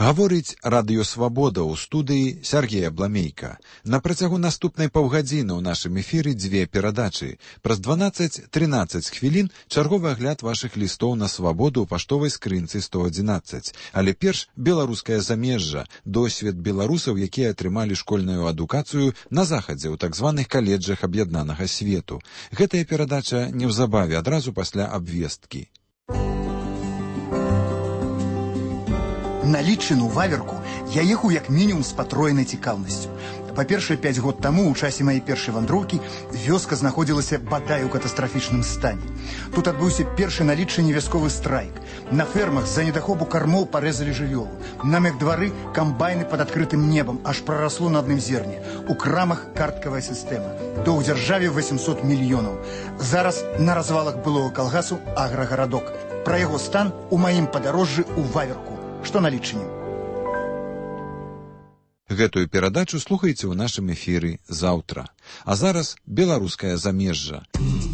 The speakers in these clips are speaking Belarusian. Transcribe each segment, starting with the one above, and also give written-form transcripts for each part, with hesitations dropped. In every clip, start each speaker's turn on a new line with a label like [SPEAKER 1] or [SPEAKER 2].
[SPEAKER 1] Гаворыць Радыё Свабода ў студыі Сергея Бламейка. На працягу наступнай паўгадзіны ў нашым эфіры дзве перадачы. Праз 12-13 хвілін чарговы агляд вашых лістоў на свабоду ў паштовай скрынцы 111. Але перш беларускае замежжа, досвед беларусаў, якія атрымалі школьную адукацыю на захадзе ў так званых каледжах аб'яднанага свету. Гэтая перадача неўзабаве, адразу пасля абвесткі.
[SPEAKER 2] На Літчыну, Ваверку, я ехаў як мінімум з патроенай цікаўнасцю. Па-першае, 5 год таму, у часе маёй першай вандроўкі, вёска знаходзілася бадай у катастрафічным стане. Тут адбыўся першы на Літчыне вясковы страйк. На фермах з-за недахопу кармоў парэзалі жывёлу. На мехдвары камбайны пад адкрытым небам, аж прарасло на адным зерне. У крамах карткавая сістэма. Доўг дзяржаве 800 мільёнаў. Зараз на развалах былога калгасу аграгарадок. Пра яго стан у маім падарожжы ў Ваверку. Што на Літчыне?
[SPEAKER 1] Гэтую перадачу слухайце ў нашым эфіры заўтра. А зараз беларускае замежжа.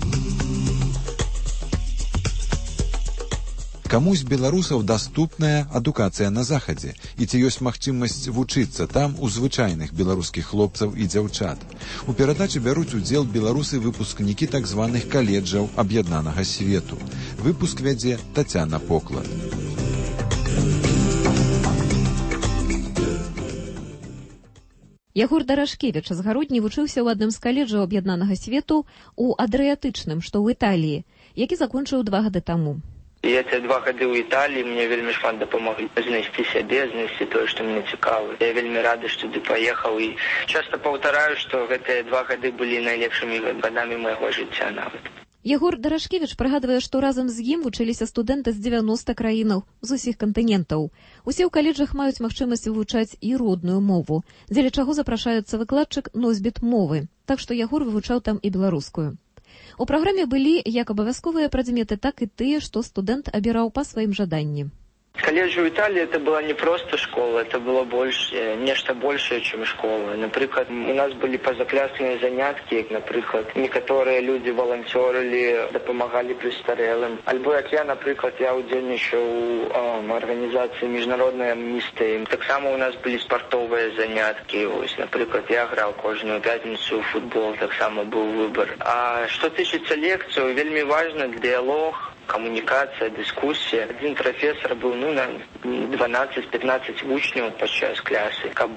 [SPEAKER 1] Каму з беларусаў даступная адукацыя на захадзе? І ці ёсць магчымасць вучыцца там у звычайных беларускіх хлопцаў і дзяўчат? У перадачы бяруць удзел беларусы-выпускнікі так званых каледжаў аб'яднанага свету. Выпуск вядзе Тацяна Поклад.
[SPEAKER 3] Ягор Дарашкевіч з Гародні вучыўся ў адным з каледжаў аб'яднанага свету у Адрыятычным, што ў Італіі, які закончыў 2 гады таму.
[SPEAKER 4] І эти 2 гады ў Італіі мне вельмі шмат дапамоглі знайсці сябе, знайсці тое, што мне цікава. Я вельмі рады, што туды паехаў і часта паўтараю, што гэтыя 2 гады былі найлепшымі гадамі майго жыцця нават.
[SPEAKER 3] Ягор Дарашкевіч прыгадвае, што разам з ім вучыліся студэнты з 90 краінаў з усіх кантынентаў. Усе ў каледжах маюць магчымасць вывучаць і родную мову, дзеля чаго запрашаецца выкладчык-носьбіт мовы, так што Ягор вывучаў там і беларускую. У праграме былі як абавязковыя прадметы, так і тыя, што студэнт абіраў па сваім жаданні.
[SPEAKER 4] Колледж в Италии это была не просто школа, это было больше, нечто большее, чем школа. Например, у нас были позаклассные занятки, например, некоторые люди волонтерили, допомагали престарелым. Альбо як я, например, я удельничал в организации международной амнистии. Так само у нас были спортовые занятки. Например, я играл каждую пятницу в футбол, так само был выбор. А что тычется лекцию, вельми важно диалог, коммуникация, дискуссия. Один профессор был на 12-15 учнів падчас класи. Каб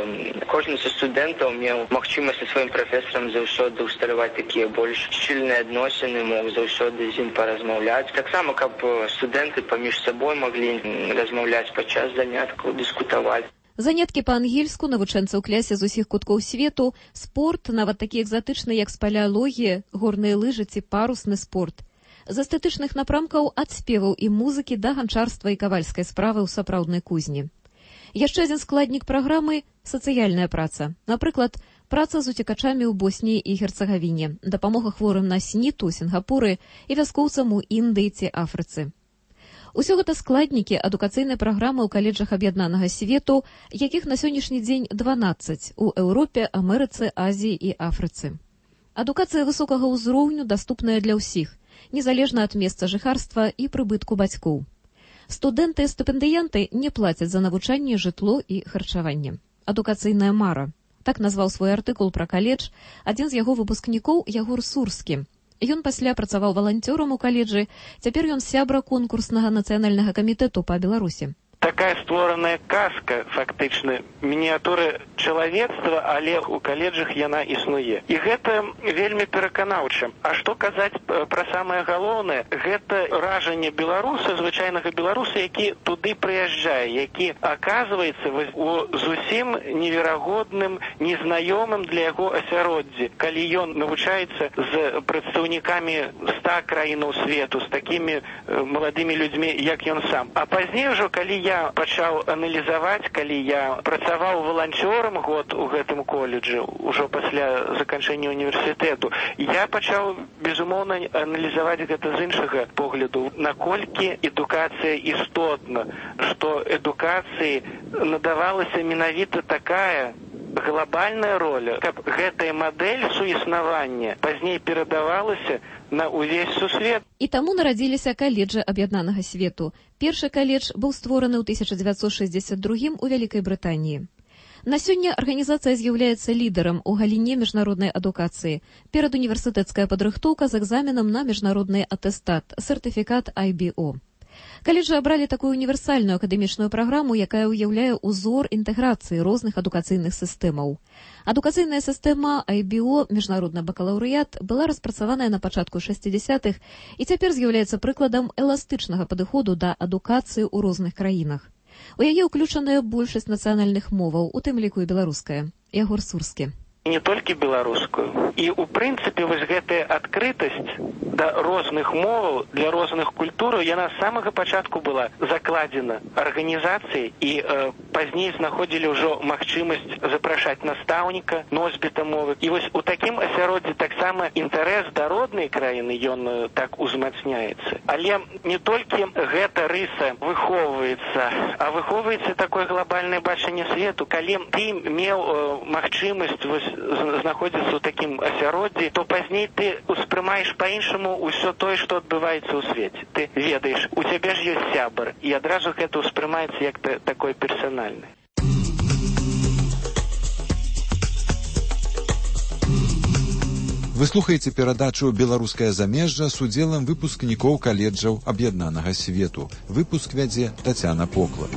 [SPEAKER 4] кожен зі студентів мав можливість зі своїм професором завжди усталювати такі більш щільні відносини, мог завжди з ним порозмовляти. Так само, каб студенти поміж собою могли розмовляти падчас занятків, дискутувати.
[SPEAKER 3] Заняткі па-ангельску навучэнцаў клясе з усіх куткоў свету, спорт, нават такі экзатычны, як спалеалогія, горныя лыжы ці парусны спорт. З эстэтычных напрамкаў ад спеваў і музыкі да ганчарства і кавальскай справы ў сапраўднай кузні. Яшчэ адзін складнік праграмы – сацыяльная праца. Напрыклад, праца з уцекачамі ў Босніі і Герцагавіне, дапамога хворым на СНІД у Сінгапуры і вяскоўцам у Індыі ці Афрыцы. Усё гэта складнікі адукацыйнай праграмы ў каледжах аб'яднанага свету, якіх на сённяшні дзень 12 у Еўропе, Амерыцы, Азіі і Афрыцы. Адукацыя высокага ўзроўню даступная для ўсіх, незалежна ад месца жыхарства і прыбытку бацькоў. Студэнты і стыпендыянты не плацяць за навучанне, жытло і харчаванне. Адукацыйная мара. Так назваў свой артыкул пра каледж адзін з яго выпускнікоў Ягор Сурскі. Ён пасля працаваў валанцёрам у каледжы, цяпер ён сябра конкурснага нацыянальнага камітэту па Беларусі.
[SPEAKER 5] Такая створаная казка, фактычна, мініятура чалавецтва, але ў каледжах яна існуе. І гэта вельмі пераканаўча. А што казаць пра самае галоўнае? Гэта ражанне беларуса, звычайнага беларуса, які туды прыязджае, які аказваецца у зусім неверагодным, незнаёмым для яго асяроддзі. Калі ён навучаецца з прадстаўнікамі 100 краінаў свету, з такімі маладымі людзьмі, як ён сам. А пазней ужо, калі я пачаў аналізаваць, калі я працаваў валанцёрам год у гэтым коледжы, ужо пасля заканчэння універсітэту, я пачаў, безумоўна, аналізаваць гэта з іншага погляду. Наколькі адукацыя істотна, што адукацыі надавалася менавіта такая глобальная роля, каб гэтая мадэль суіснавання пазней перадавалася на ўвесь сусвет.
[SPEAKER 3] І таму нарадзіліся каледжы аб'яднанага свету. Першы каледж быў створаны ў 1962 у Вялікай Брытаніі. На сёння арганізацыя з'яўляецца лідарам у галіне міжнароднай адукацыі. Перадуніверсітэцкая падрыхтоўка з экзаменам на міжнародны атэстат, сертыфікат IBO. Каледжы абралі такую універсальную акадэмічную праграму, якая ўяўляе ўзор інтэграцыі розных адукацыйных сістэмаў. Адукацыйная сістэма IBO, міжнародны бакалаўрыят, была распрацаваная на пачатку 60-х і цяпер з'яўляецца прыкладам эластычнага падыходу да адукацыі ў розных краінах. У яе ўключаная большасць нацыянальных моваў, у тым ліку і беларуская. Ягор Сурскі.
[SPEAKER 5] Не толькі беларускую. І ў прынцыпе вось гэтая адкрытасць да розных моваў, для розных культураў, яна з самага пачатку была закладзена арганізацыяй, і пазней знаходзілі ўжо магчымасць запрашаць настаўніка, носьбіта мовы. І вось у такім асяроддзі таксама інтарэс да роднай краіны, ён так узмацняецца. Але не толькі гэта рыса выхоўваецца, а выхоўваецца такое глобальнае бачанне свету. Калі ты меў магчымасць вось знаходзіцца ў такім асяроддзі, то пазней ты успрымаеш па-іншаму ўсё тое, што адбываецца ў свеце. Ты ведаеш, у цябе ж ёсць сябар, і адразу гэта ўспрымаецца як такое персанальнае.
[SPEAKER 1] Вы слухаеце перадачу «Беларускае замежжа» з удзелам выпускнікоў каледжаў аб'яднанага свету. Выпуск вядзе Тацяна Покла.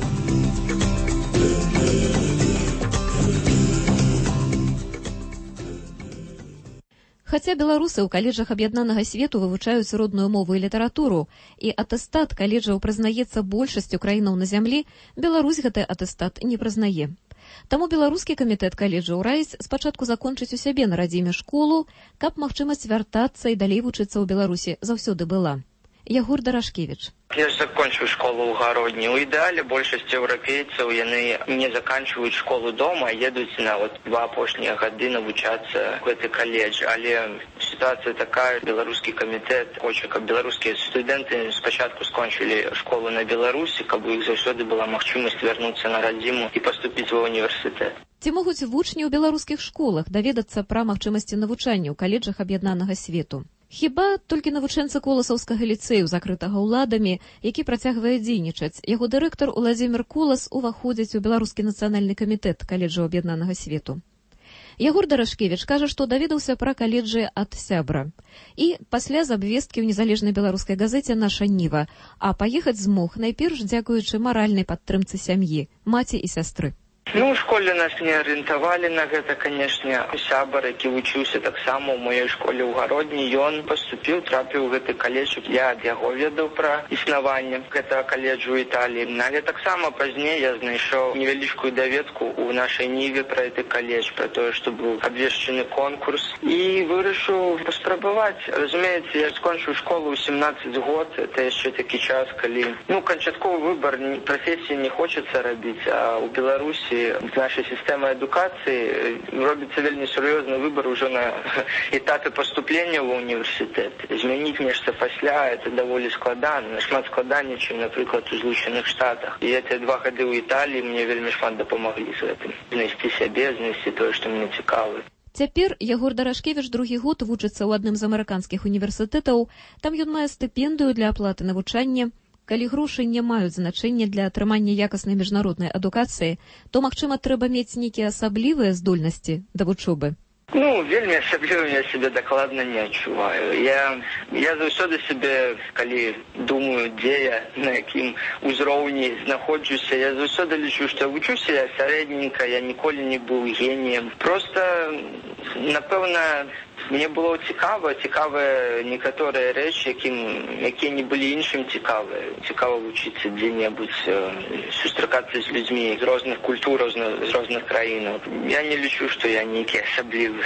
[SPEAKER 3] Хаця беларусы ў каледжах аб'яднанага свету вывучаюць родную мову і літаратуру, і атэстат каледжаў прызнаецца большасцю краінаў на зямлі, Беларусь гэты атэстат не прызнае. Таму беларускі камітэт каледжаў раіць спачатку закончыць у сябе на радзіме школу, каб магчымасць вяртацца і далей вучыцца ў Беларусі заўсёды была. Ягор Дарашкевіч.
[SPEAKER 4] Я ж закончыў школу ў гародні. У ідэале большасць еўрапейцаў яны не заканчваюць школу дома, а едуць на 2 апошнія гады навучацца в гэты каледж. Але сітуацыя такая, беларускі камітэт хоча, каб беларускія студэнты спачатку скончылі школу на Беларусі, каб у іх заўсёды была магчымасць вярнуцца на радзіму і паступіць ва універсітэт.
[SPEAKER 3] Ці могуць вучні ў беларускіх школах даведацца пра магчымасці навучання ў каледжах аб'яднанага свету? Хіба толькі навучэнцы Коласаўскага ліцэю, закрытага ўладамі, які працягвае дзейнічаць. Яго дырэктар Уладзімір Колас уваходзіць у беларускі нацыянальны камітэт каледжаў аб'яднанага свету. Ягор Дарашкевіч кажа, што даведаўся пра каледжы ад сябра. І пасля з абвесткі ў незалежнай беларускай газеце «Наша Ніва», а паехаць змог найперш дзякуючы маральнай падтрымцы сям'і, маці і сястры.
[SPEAKER 4] Ну, у школе нас не арыентавалі на гэта, канешне. Сябар, які вучыўся таксама ў маёй школе ў гародні, ён паступіў, трапіў у гэты каледж. Я ад яго ведаў пра існаванне гэтага каледжу ў Італіі. Але таксама пазней я знайшоў невялічкую даведку ў нашай Ніве пра гэты каледж, пра тое, што быў абвешчаны конкурс. І вырашыў паспрабаваць. Разумееце, я скончыў школу ў 17 год. Это яшчэ такі час, калі канчатковы выбар прафесіі не хочацца рабіць, а ў Беларусі з нашай сістэмай адукацыі робіцца вельмі сур'ёзны выбар ужо на этапе паступлення ў універсітэт. Змяніць нешта пасля это даволі складана, шмат складаней, чым, напрыклад, у Злучаных Штатах. І гэтыя 2 гады ў Італіі мне вельмі шмат дапамаглі з гэтым. Знайсці сябе, знайсці тое, што мне цікава.
[SPEAKER 3] Цяпер Ягор Дарашкевіч другі год вучыцца ў адным з амерыканскіх універсітэтаў. Там ён мае стыпендыю для аплаты навучання. Калі грошы не маюць значэння для атрымання якаснай міжнароднай адукацыі, то, магчыма, трэба мець нейкія асаблівыя здольнасці да вучобы.
[SPEAKER 4] Вельмі асаблівым я сябе дакладна не адчуваю. Я заўсёды сябе, калі думаю, дзе я, на якім узроўні знаходжуся, я заўсёды лічу, што вучуся я сярэдненька, я ніколі не быў геніем. Проста, напэўна, мне было цікавыя некаторыя рэчы, якія не былі іншым цікавыя. Цікава вучыцца дзе-небудзь, сустракацца з людзьмі з розных культураў, з розных краінаў. Я не лічу, што я нейкі асаблівы,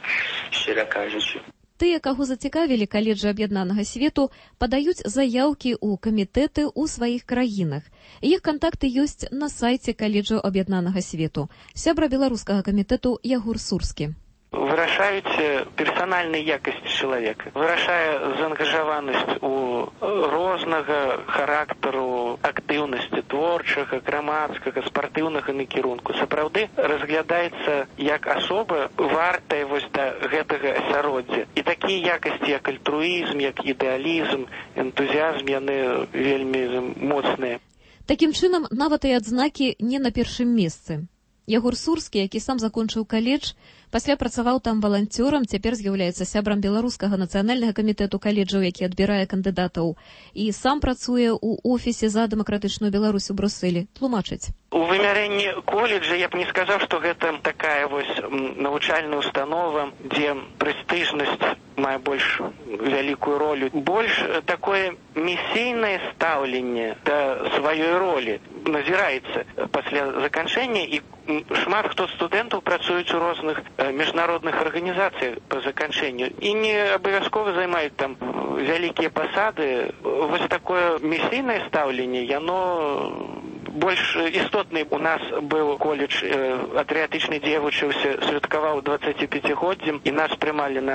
[SPEAKER 4] шчыра кажучы.
[SPEAKER 3] Тыя, каго зацікавілі каледжы аб'яднанага свету, падаюць заяўкі ў камітэты ў сваіх краінах. Іх кантакты ёсць на сайце каледжаў аб'яднанага свету. Сябра беларускага камітэту Ягор Сурскі.
[SPEAKER 5] вырашаюць персанальныя якасці чалавека, вырашае заангажаванасць у рознага характару актыўнасці творчага, грамадскага, спартыўнага накірунку. Сапраўды разглядаецца як асоба вартая вось да гэтага асяроддзя. І такія якасці, як альтруізм, як ідэалізм, энтузіазм, яны вельмі моцныя.
[SPEAKER 3] Такім чынам, нават і адзнакі не на першым месцы. Ягор Сурскі, які сам закончыў каледж, пасля працаваў там валанцёрам, цяпер з'яўляецца сябрам Беларускага нацыянальнага камітэту каледжаў, які адбірае кандыдатаў, і сам працуе ў офісе за дэмакратычную Беларусь у Брусэлі. Тлумачыць.
[SPEAKER 5] У вымярэнні коледжа я б не сказаў, што гэта такая вось навучальная установа, дзе прэстыжнасць мае больш вялікую ролю. Больш такое місійнае стаўленне да сваёй ролі назіраецца пасля заканчэння, і шмат хто студэнтаў працуюць у розных міжнародных арганізацыях па заканчэнню і не абавязкова займаюць там вялікія пасады. Вось такое місійнае стаўленне, яно больш істотны. У нас быў коледж атрыятычны, дзе я вучыўся, святкаваў 25-годдзем, і нас прымалі на